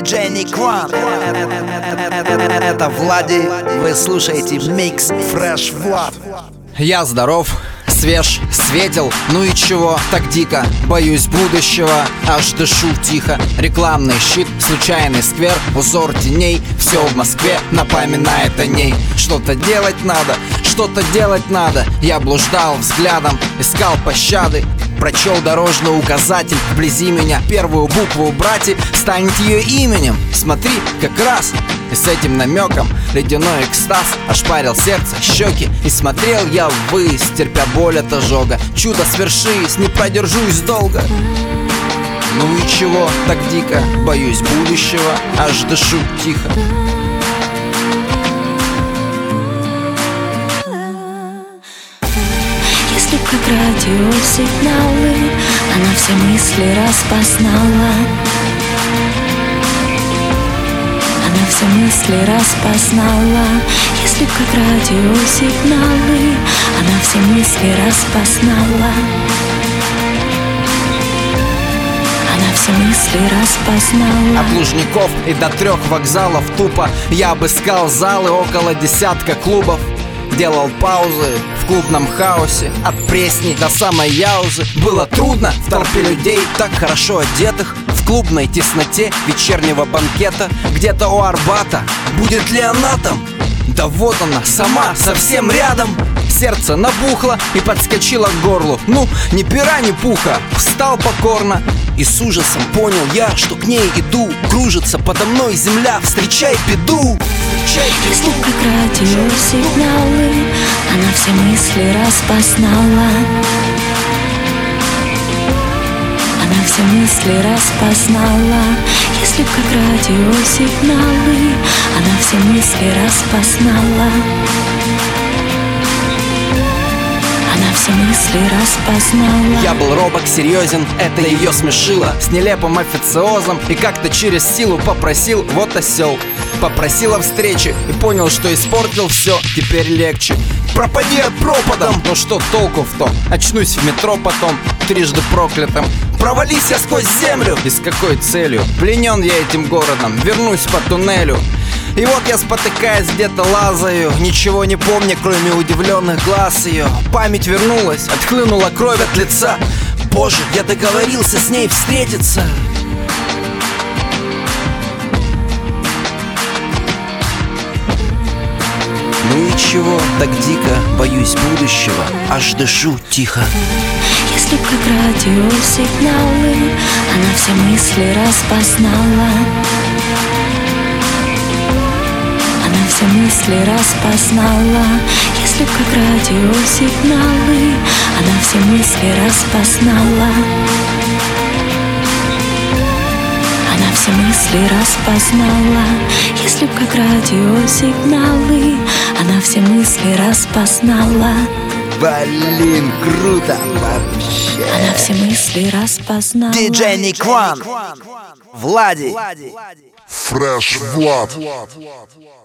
Диджей Никван. Это Влади, вы слушаете микс Fresh Влад. Я здоров, свеж, светел, ну и чего так дико? Боюсь будущего, аж дышу тихо. Рекламный щит, случайный сквер, узор теней, все в Москве напоминает о ней. Что-то делать надо, что-то делать надо. Я блуждал взглядом, искал пощады. Прочел дорожный указатель вблизи меня. Первую букву убрать и станет ее именем. Смотри, как раз. И с этим намеком ледяной экстаз ошпарил сердце, щеки. И смотрел я ввысь, терпя боль от ожога. Чудо свершись, не продержусь долго. Ну и чего так дико? Боюсь будущего, аж дышу тихо. Если б как радиосигналы она все мысли распознала, она все мысли распознала. Если б как радиосигналы она все мысли распознала, она все мысли распознала. От Лужников и до 3 вокзалов тупо я обыскал залы, около десятка клубов. Делал паузы в клубном хаосе. От Пресни до самой Яузы. Было трудно в толпе людей, так хорошо одетых, в клубной тесноте вечернего банкета. Где-то у Арбата. Будет ли она там? Да вот она, сама, совсем рядом. Сердце набухло и подскочило к горлу. Ну, ни пера, ни пуха. Встал покорно и с ужасом понял я, что к ней иду. Кружится подо мной земля, встречай беду. Если б как радиосигналы она все мысли распознала, она все мысли распознала. Если б как радиосигналы она все мысли распознала, она все мысли распознала. Я был робок, серьезен, это ее смешило. С нелепым официозом и как-то через силу попросил, вот осел. Попросил о встрече и понял, что испортил все, теперь легче. Пропади от пропадом, но что толку в том? Очнусь в метро потом, трижды проклятым. Провались я сквозь землю, и с какой целью? Пленен я этим городом, вернусь по туннелю. И вот я, спотыкаясь, где-то лазаю, ничего не помню, кроме удивленных глаз ее. Память вернулась, отхлынула кровь от лица. Боже, я договорился с ней встретиться. Ну и чего так дико? Боюсь будущего, аж дышу тихо. Если б как радиосигналы она все мысли распознала, она все мысли распознала. Если б как радиосигналы она все мысли распознала, она все мысли распознала. Если б как радиосигналы она все мысли распознала, Блин, круто вообще. она все мысли распознала. Диджей Никван. Влади. Fresh Влад.